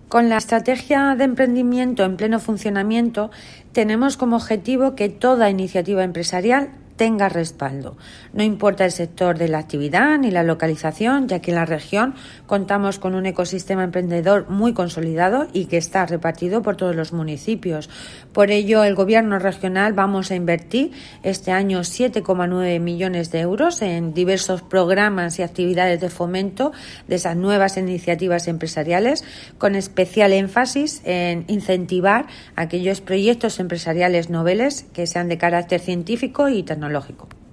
Con la estrategia de emprendimiento en pleno funcionamiento, tenemos como objetivo que toda iniciativa empresarial tenga respaldo. No importa el sector de la actividad ni la localización, ya que en la región contamos con un ecosistema emprendedor muy consolidado y que está repartido por todos los municipios. Por ello, el Gobierno regional vamos a invertir este año 7,9 millones de euros en diversos programas y actividades de fomento de esas nuevas iniciativas empresariales, con especial énfasis en incentivar aquellos proyectos empresariales noveles que sean de carácter científico y tecnológico.